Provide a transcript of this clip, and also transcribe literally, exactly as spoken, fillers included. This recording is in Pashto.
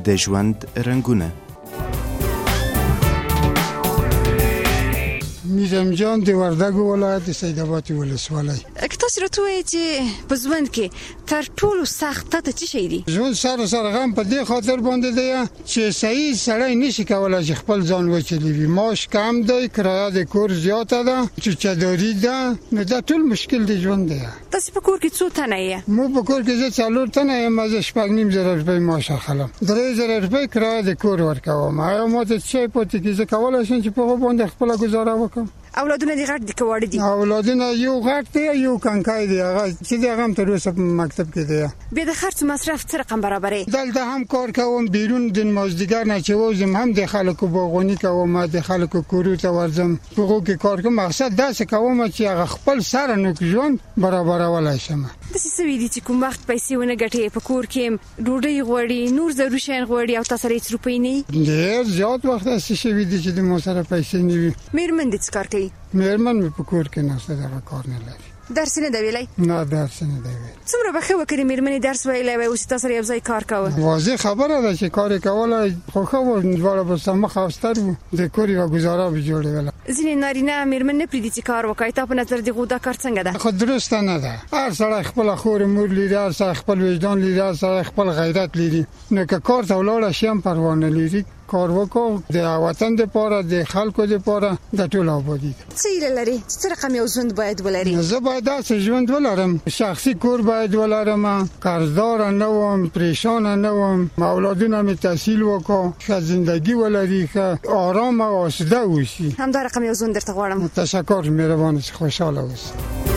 د ژوند رنګونه. میرم جان د وردګو ولایت سید آباد ولسوالۍ. که تاسو راته وایئ چې په ژوند کې تر ټولو سخت ته څه شی دی؟ ژوند سره سره غم په دې خاطر باندې دی چې صحیح سړی نشي کولای چې خپل ځان وچلوي. معاش کم دی، کرایه د کور زیاته ده، چوچداري ده، نو دا ټول مشکل دی ژوند دی. تاسو په کور کې څو تنه یې؟ مو په کور کې زه څلور تنه یم. زه شپږ نیم زره روپۍ معاش اخلم، درې زره روپۍ کرایه د کور ورکوم. آیا ما ته څه پاتې کېږي؟ زه کولی شم چې په هغو باندې خپله ګزاره وکړم. اولادونه دې غټ دي که واړه دي؟ اولادونه یو غټ دی یو کنکای دی، هغه چې دی هغه هم تر اوسه په مکتب کې دی. بیا د خرڅ مصرف څه رقم برابرې؟ دلته هم کار کوم، بیرون د مازدیګر نه چې وځم هم د خلکو باغواني کوم، د خلکو کورو ته ورځم، په هغو کې کار کوم. مقصد داسې کوم چې هغه خپل سره نو ژوند برابرولی شم. داسې څه وي دي چې کوم وخت پیسې ونه ګټې، په کور کې ډوډۍ غواړي، نور ضروري شیان غواړي او تاسو سره هېڅ روپۍ نه وي؟ ډېر زیات وخت داسې شوي دي چې د ما سره پیسې نه وي. مېرمن دې څه کار کوي؟ مېرمن مې په کور کې ناسته ده، هغه کار نه لري. درس نه دی ویلی؟ نه درس نه دی ویلی. څومره به ښه وکړې مېرمنې درس ویلی وی، اوس تاسو سره یو ځای کار کوه؟ واضح خبره ده چې کار یې کولی، خو ښه و، دواړه به سره مخ او ستر وو، د کور یوه ګزاره به جوړوله. ځینې نارینه مېرمن نه پرېږدي چې کار وکړي. تا په نظر د هغو دا کار څنګه ده؟ خو درسته نه ده. هر سړی خپله خور مور لري، هر سړی خپل وجدان لري، هر سړی خپل غیرت لري. نو که کار ته ولاړه شي هم پروا نه لري، کار وکړو د وطن دپاره، د خلکو دپاره، د ټول آبادي ده. څه هیله لرې؟ څه رقم یو ژوند باید ولرې؟ زه باید داسې ژوند ولرم، شخصي کور باید ولرم، قرضداره نه وم، پریشانه نه وم، اولادونه مې تحصیل وکړو، ښه زندگی ولري، ښه آرام او آسوده اوسي. همدا رقم یو ژوند درته غواړم. تشکر، مهربانه، خوشحاله اوسئ.